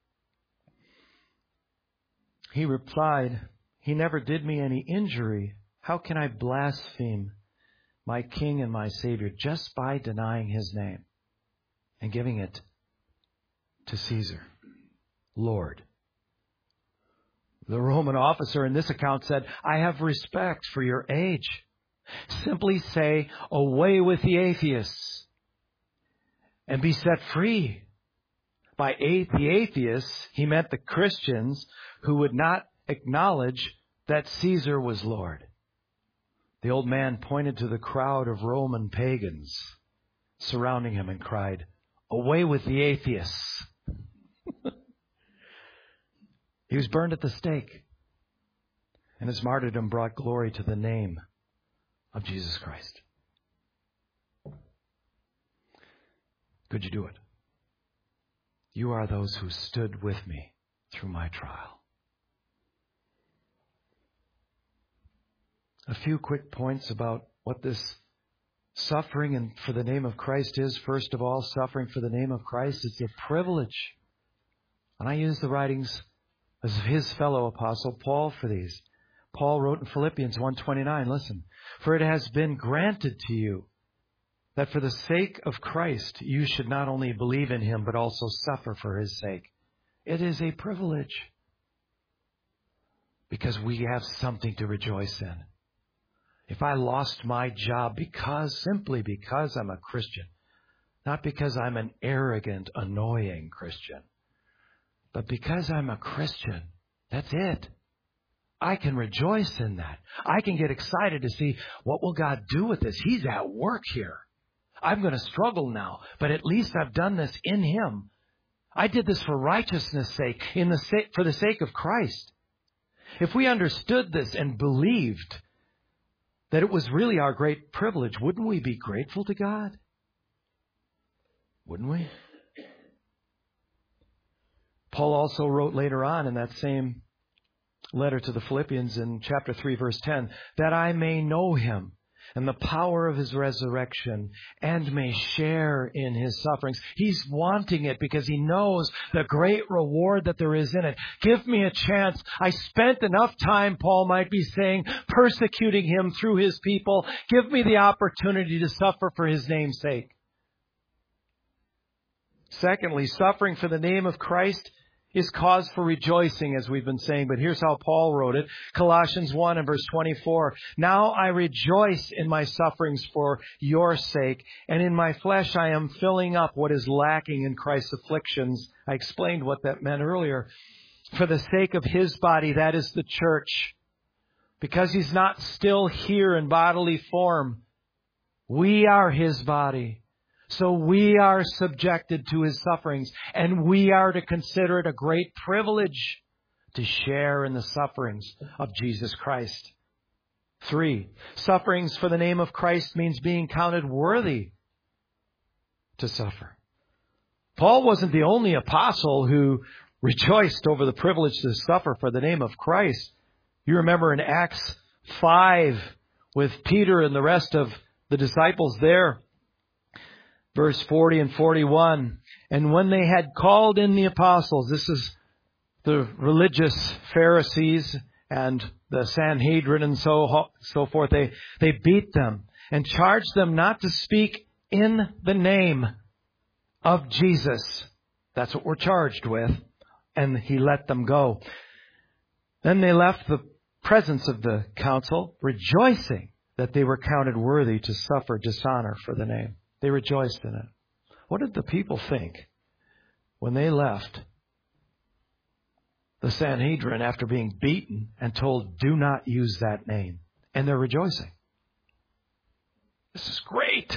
he replied, he never did me any injury. How can I blaspheme my King and my Savior just by denying his name and giving it to Caesar, Lord? The Roman officer in this account said, I have respect for your age. Simply say, away with the atheists and be set free. By the atheists, he meant the Christians who would not acknowledge that Caesar was Lord. The old man pointed to the crowd of Roman pagans surrounding him and cried, away with the atheists. He was burned at the stake, and his martyrdom brought glory to the name of Jesus Christ. Could you do it? You are those who stood with me through my trial. A few quick points about what this suffering and for the name of Christ is. First of all, suffering for the name of Christ is a privilege. And I use the writings of his fellow apostle Paul for these. Paul wrote in Philippians 1:29, listen, for it has been granted to you that for the sake of Christ you should not only believe in him but also suffer for his sake. It is a privilege because we have something to rejoice in. If I lost my job simply because I'm a Christian, not because I'm an arrogant, annoying Christian, but because I'm a Christian, that's it. I can rejoice in that. I can get excited to see what will God do with this. He's at work here. I'm going to struggle now, but at least I've done this in him. I did this for righteousness' sake, for the sake of Christ. If we understood this and believed that it was really our great privilege, wouldn't we be grateful to God? Wouldn't we? Paul also wrote later on in that same letter to the Philippians in chapter 3, verse 10, that I may know him and the power of his resurrection and may share in his sufferings. He's wanting it because he knows the great reward that there is in it. Give me a chance. I spent enough time, Paul might be saying, persecuting him through his people. Give me the opportunity to suffer for his name's sake. Secondly, suffering for the name of Christ is cause for rejoicing, as we've been saying. But here's how Paul wrote it. Colossians 1 and verse 24. Now I rejoice in my sufferings for your sake, and in my flesh I am filling up what is lacking in Christ's afflictions. I explained what that meant earlier. For the sake of his body, that is the church. Because he's not still here in bodily form. We are his body. So we are subjected to his sufferings, and we are to consider it a great privilege to share in the sufferings of Jesus Christ. 3, sufferings for the name of Christ means being counted worthy to suffer. Paul wasn't the only apostle who rejoiced over the privilege to suffer for the name of Christ. You remember in Acts 5 with Peter and the rest of the disciples there. Verse 40 and 41, and when they had called in the apostles, this is the religious Pharisees and the Sanhedrin and so forth, they beat them and charged them not to speak in the name of Jesus. That's what we're charged with. And he let them go. Then they left the presence of the council, rejoicing that they were counted worthy to suffer dishonor for the name. They rejoiced in it. What did the people think when they left the Sanhedrin after being beaten and told, do not use that name? And they're rejoicing. This is great.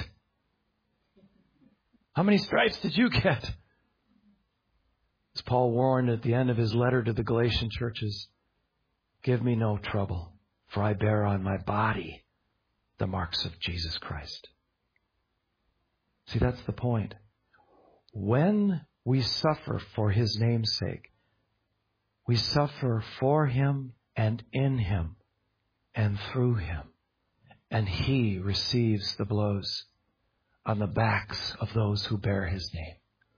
How many stripes did you get? As Paul warned at the end of his letter to the Galatian churches, give me no trouble, for I bear on my body the marks of Jesus Christ. See, that's the point. When we suffer for his name's sake, We suffer for Him and in Him and through Him. And He receives the blows on the backs of those who bear His name.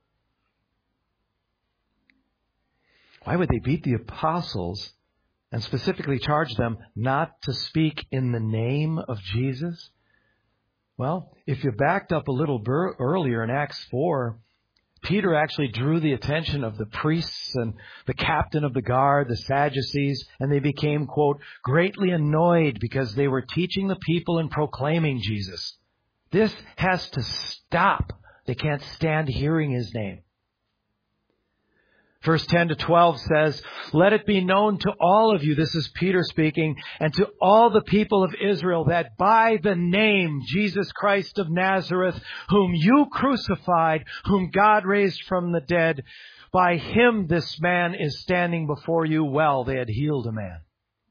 Why would they beat the apostles and specifically charge them not to speak in the name of Jesus? Well, if you backed up a little earlier in Acts 4, Peter actually drew the attention of the priests and the captain of the guard, the Sadducees, and they became, quote, greatly annoyed because they were teaching the people and proclaiming Jesus. This has to stop. They can't stand hearing His name. Verse 10 to 12 says, let it be known to all of you, this is Peter speaking, and to all the people of Israel, that by the name Jesus Christ of Nazareth, whom you crucified, whom God raised from the dead, by Him this man is standing before you well. They had healed a man.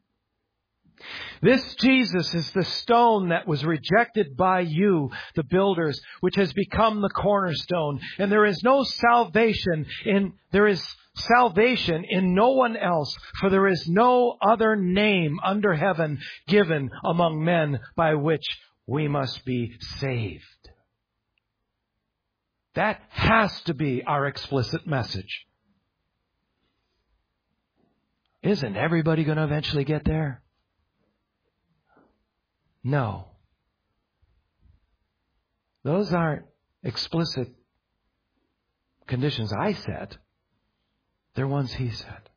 This Jesus is the stone that was rejected by you, the builders, which has become the cornerstone. And there is salvation in no one else, for there is no other name under heaven given among men by which we must be saved. That has to be our explicit message. Isn't everybody going to eventually get there? No. Those aren't explicit conditions I set. They're ones He set.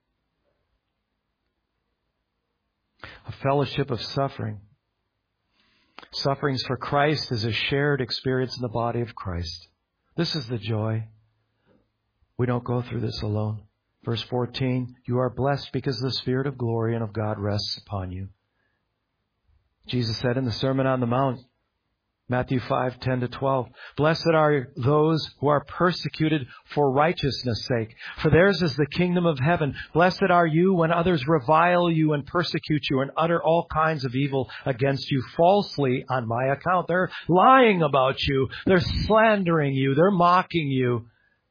A fellowship of suffering. Sufferings for Christ is a shared experience in the body of Christ. This is the joy. We don't go through this alone. Verse 14, you are blessed because the Spirit of glory and of God rests upon you. Jesus said in the Sermon on the Mount, Matthew 5:10 to 12, blessed are those who are persecuted for righteousness' sake, for theirs is the kingdom of heaven. Blessed are you when others revile you and persecute you and utter all kinds of evil against you falsely on my account. They're lying about you. They're slandering you. They're mocking you.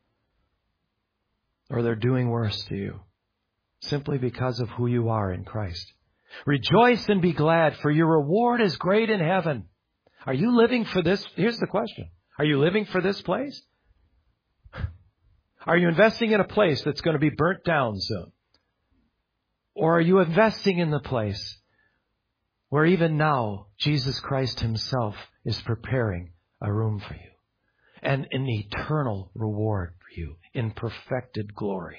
Or they're doing worse to you simply because of who you are in Christ. Rejoice and be glad, for your reward is great in heaven. Are you living for this? Here's the question. Are you living for this place? Are you investing in a place that's going to be burnt down soon? Or are you investing in the place where even now Jesus Christ Himself is preparing a room for you and an eternal reward for you in perfected glory?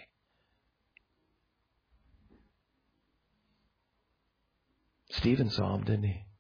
Stephen saw Him, didn't he?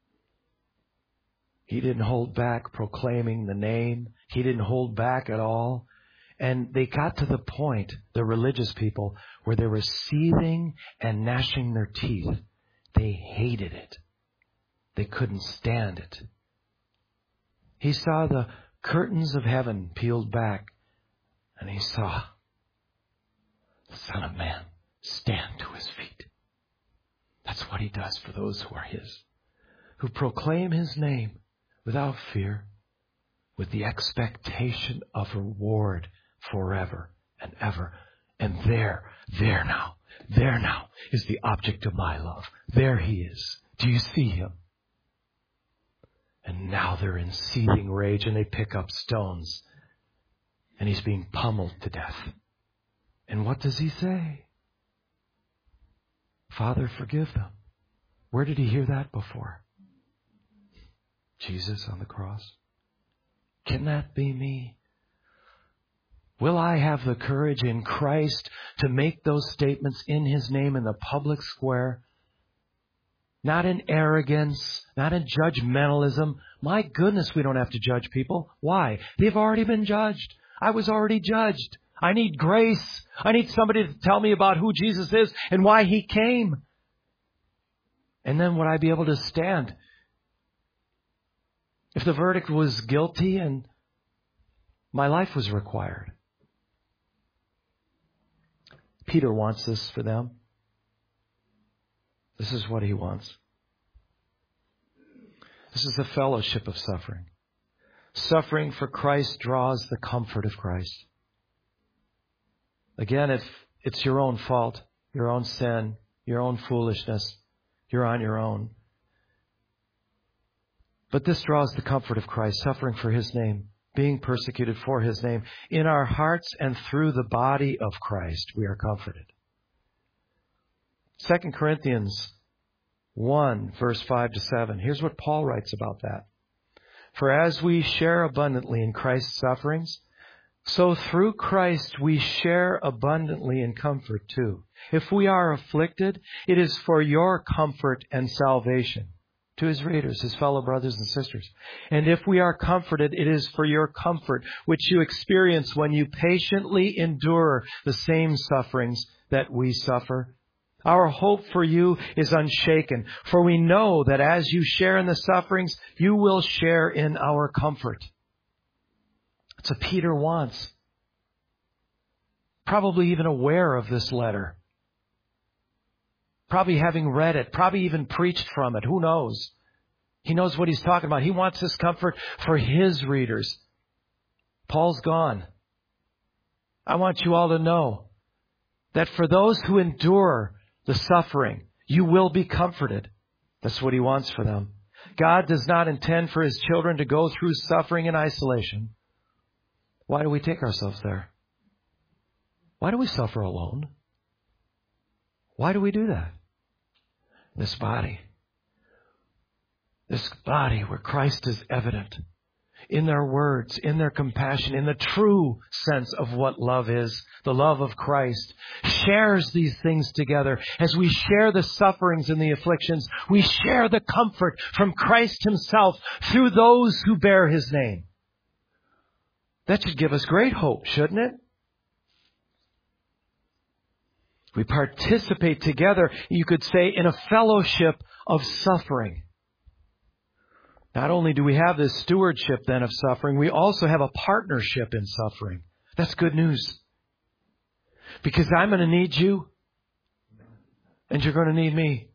He didn't hold back proclaiming the name. He didn't hold back at all. And they got to the point, the religious people, where they were seething and gnashing their teeth. They hated it. They couldn't stand it. He saw the curtains of heaven peeled back, and he saw the Son of Man stand to His feet. That's what He does for those who are His, who proclaim His name without fear, with the expectation of reward forever and ever. And there now is the object of my love. There He is. Do you see Him? And now they're in seething rage and they pick up stones. And He's being pummeled to death. And what does He say? Father, forgive them. Where did He hear that before? Jesus on the cross. Can that be me? Will I have the courage in Christ to make those statements in His name in the public square? Not in arrogance, not in judgmentalism. My goodness, we don't have to judge people. Why? They've already been judged. I was already judged. I need grace. I need somebody to tell me about who Jesus is and why He came. And then would I be able to stand? If the verdict was guilty and my life was required. Peter wants this for them. This is what he wants. This is the fellowship of suffering. Suffering for Christ draws the comfort of Christ. Again, if it's your own fault, your own sin, your own foolishness. You're on your own. But this draws the comfort of Christ, suffering for His name, being persecuted for His name. In our hearts and through the body of Christ, we are comforted. 2 Corinthians 1, verse 5 to 7. Here's what Paul writes about that. For as we share abundantly in Christ's sufferings, so through Christ we share abundantly in comfort too. If we are afflicted, it is for your comfort and salvation. To his readers, his fellow brothers and sisters. And if we are comforted, it is for your comfort, which you experience when you patiently endure the same sufferings that we suffer. Our hope for you is unshaken, for we know that as you share in the sufferings, you will share in our comfort. That's what Peter wants. Probably even aware of this letter. Probably having read it. Probably even preached from it. Who knows? He knows what he's talking about. He wants this comfort for his readers. Paul's gone. I want you all to know that for those who endure the suffering, you will be comforted. That's what He wants for them. God does not intend for His children to go through suffering in isolation. Why do we take ourselves there? Why do we suffer alone? Why do we do that? This body where Christ is evident in their words, in their compassion, in the true sense of what love is, the love of Christ, shares these things together. As we share the sufferings and the afflictions, we share the comfort from Christ Himself through those who bear His name. That should give us great hope, shouldn't it? We participate together, you could say, in a fellowship of suffering. Not only do we have this stewardship then of suffering, we also have a partnership in suffering. That's good news. Because I'm going to need you, and you're going to need me.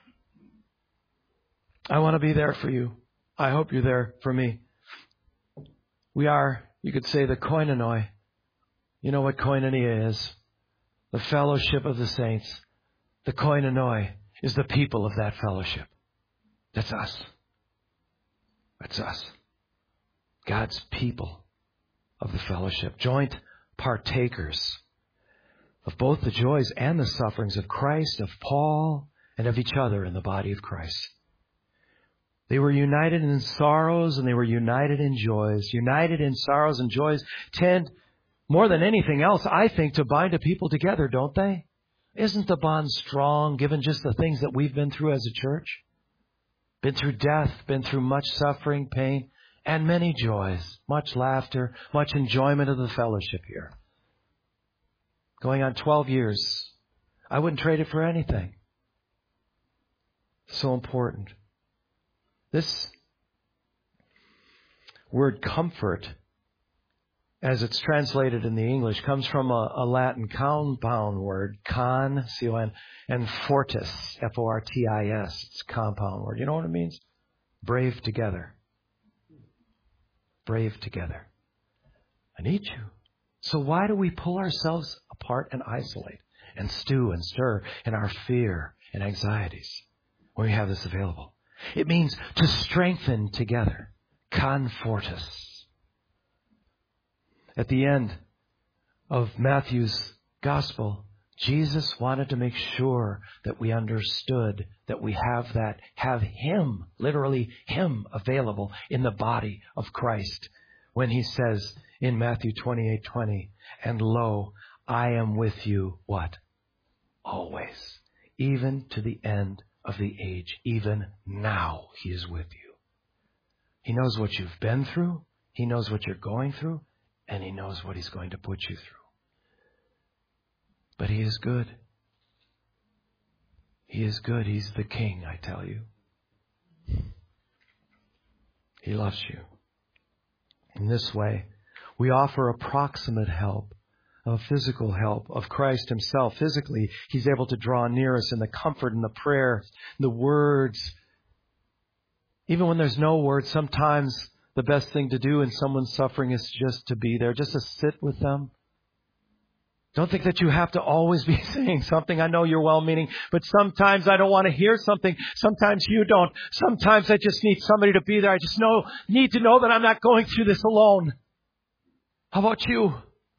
I want to be there for you. I hope you're there for me. We are, you could say, the koinonoi. You know what koinonia is? The fellowship of the saints. The koinonoi is the people of that fellowship. That's us. That's us. God's people of the fellowship. Joint partakers of both the joys and the sufferings of Christ, of Paul, and of each other in the body of Christ. They were united in sorrows and they were united in joys. United in sorrows and joys tend, more than anything else, I think, to bind a people together, don't they? Isn't the bond strong given just the things that we've been through as a church? Been through death, been through much suffering, pain, and many joys, much laughter, much enjoyment of the fellowship here. Going on 12 years. I wouldn't trade it for anything. So important. This word comfort, as it's translated in the English, comes from a Latin compound word, con, C-O-N, and fortis, F-O-R-T-I-S. It's a compound word. You know what it means? Brave together. Brave together. I need you. So why do we pull ourselves apart and isolate and stew and stir in our fear and anxieties when we have this available? It means to strengthen together. Con fortis. At the end of Matthew's gospel, Jesus wanted to make sure that we understood that we have Him, literally Him, available in the body of Christ. When He says in Matthew 28:20, and lo, I am with you, what? Always. Even to the end of the age. Even now He is with you. He knows what you've been through. He knows what you're going through. And He knows what He's going to put you through. But He is good. He is good. He's the King, I tell you. He loves you. In this way, we offer approximate help, of physical help of Christ Himself. Physically, He's able to draw near us in the comfort and the prayer, the words. Even when there's no words, sometimes the best thing to do in someone's suffering is just to be there, just to sit with them, Don't think that you have to always be saying something. I know you're well-meaning, but sometimes I don't want to hear something. Sometimes you don't. Sometimes I just need somebody to be there. I just need to know that I'm not going through this alone. How about you?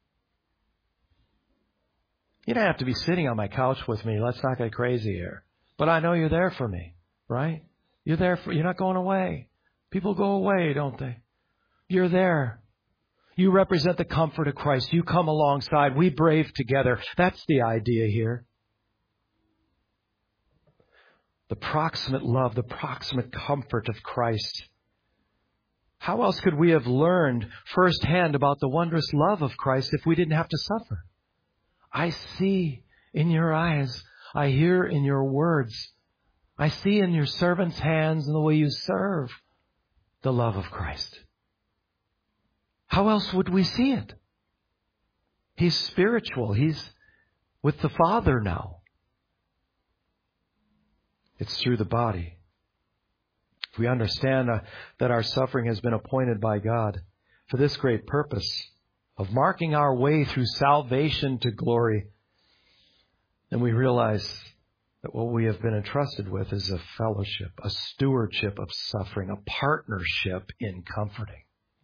You don't have to be sitting on my couch with me. Let's not get crazy here. But I know you're there for me, right? You're not going away. People go away, don't they? You're there. You represent the comfort of Christ. You come alongside. We brave together. That's the idea here. The proximate love, the proximate comfort of Christ. How else could we have learned firsthand about the wondrous love of Christ if we didn't have to suffer? I see in your eyes. I hear in your words. I see in your servant's hands and the way you serve the love of Christ. How else would we see it? He's spiritual. He's with the Father now. It's through the body. If we understand that our suffering has been appointed by God for this great purpose of marking our way through salvation to glory, then we realize that what we have been entrusted with is a fellowship, a stewardship of suffering, a partnership in comforting.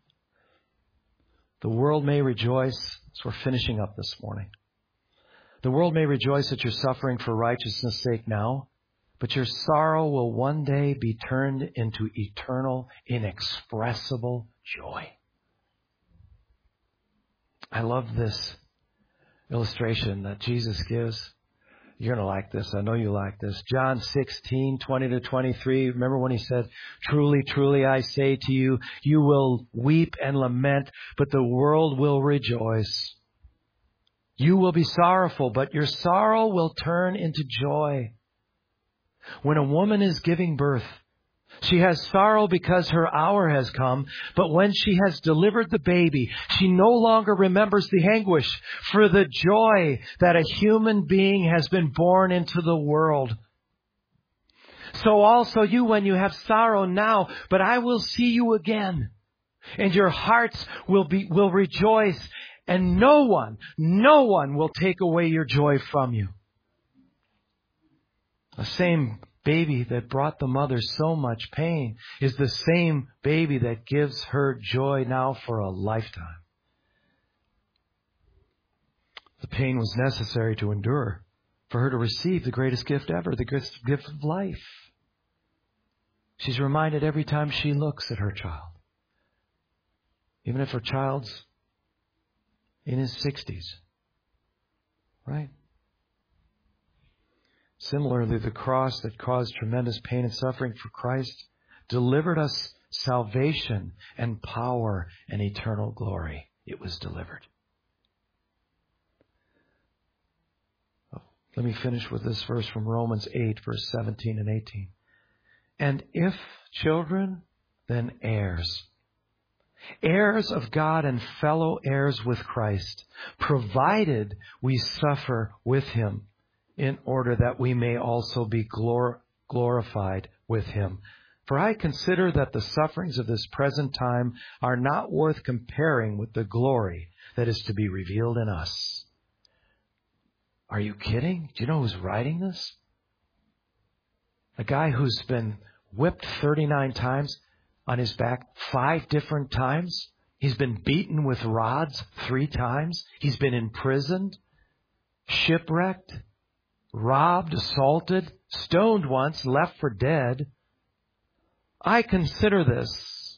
The world may rejoice, as we're finishing up this morning. The world may rejoice at your suffering for righteousness' sake now, but your sorrow will one day be turned into eternal, inexpressible joy. I love this illustration that Jesus gives. You're going to like this. I know you like this. John 16:20-23. Remember when he said, "Truly, truly, I say to you, you will weep and lament, but the world will rejoice. You will be sorrowful, but your sorrow will turn into joy. When a woman is giving birth, she has sorrow because her hour has come, but when she has delivered the baby, she no longer remembers the anguish for the joy that a human being has been born into the world. So also you, when you have sorrow now, but I will see you again, and your hearts will rejoice, and no one will take away your joy from you." The same baby that brought the mother so much pain is the same baby that gives her joy now for a lifetime. The pain was necessary to endure for her to receive the greatest gift ever, the gift of life. She's reminded every time she looks at her child, even if her child's in his 60s, right? Similarly, the cross that caused tremendous pain and suffering for Christ delivered us salvation and power and eternal glory. It was delivered. Let me finish with this verse from Romans 8, verse 17 and 18. "And if children, then heirs. Heirs of God and fellow heirs with Christ, provided we suffer with Him, in order that we may also be glorified with Him. For I consider that the sufferings of this present time are not worth comparing with the glory that is to be revealed in us." Are you kidding? Do you know who's writing this? A guy who's been whipped 39 times on his back 5 different times. He's been beaten with rods 3 times. He's been imprisoned, shipwrecked, robbed, assaulted, stoned once, left for dead. I consider this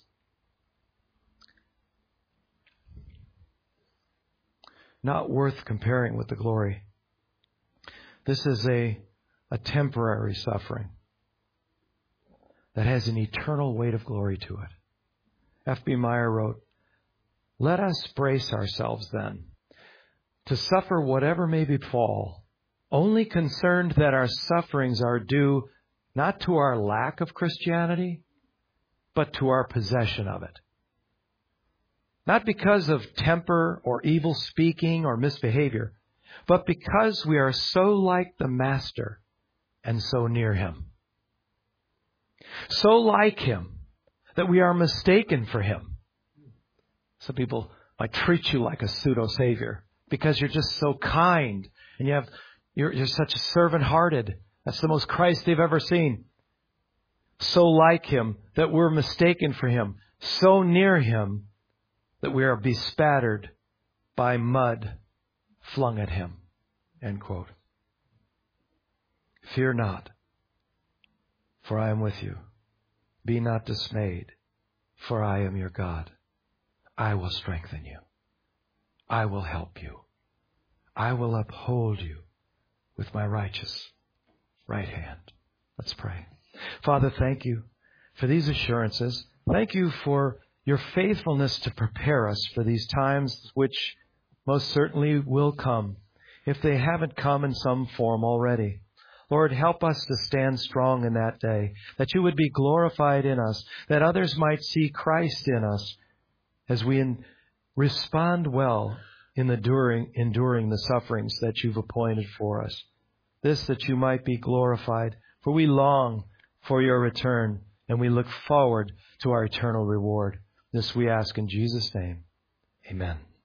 not worth comparing with the glory. This is a temporary suffering that has an eternal weight of glory to it. F.B. Meyer wrote, "Let us brace ourselves then to suffer whatever may befall, only concerned that our sufferings are due not to our lack of Christianity, but to our possession of it. Not because of temper or evil speaking or misbehavior, but because we are so like the Master and so near Him. So like Him that we are mistaken for Him." Some people might treat you like a pseudo-savior. because you're just so kind and you're such servant-hearted. That's the most Christ they've ever seen. So like Him that we're mistaken for Him. So near Him that we are bespattered by mud flung at Him. End quote. Fear not, for I am with you. Be not dismayed, for I am your God. I will strengthen you. I will help you. I will uphold you with my righteous right hand. Let's pray. Father, thank you for these assurances. Thank you for your faithfulness to prepare us for these times which most certainly will come, if they haven't come in some form already. Lord, help us to stand strong in that day, that you would be glorified in us, that others might see Christ in us as we respond well in enduring the sufferings that you've appointed for us. This, that you might be glorified, for we long for your return, and we look forward to our eternal reward. This we ask in Jesus' name. Amen.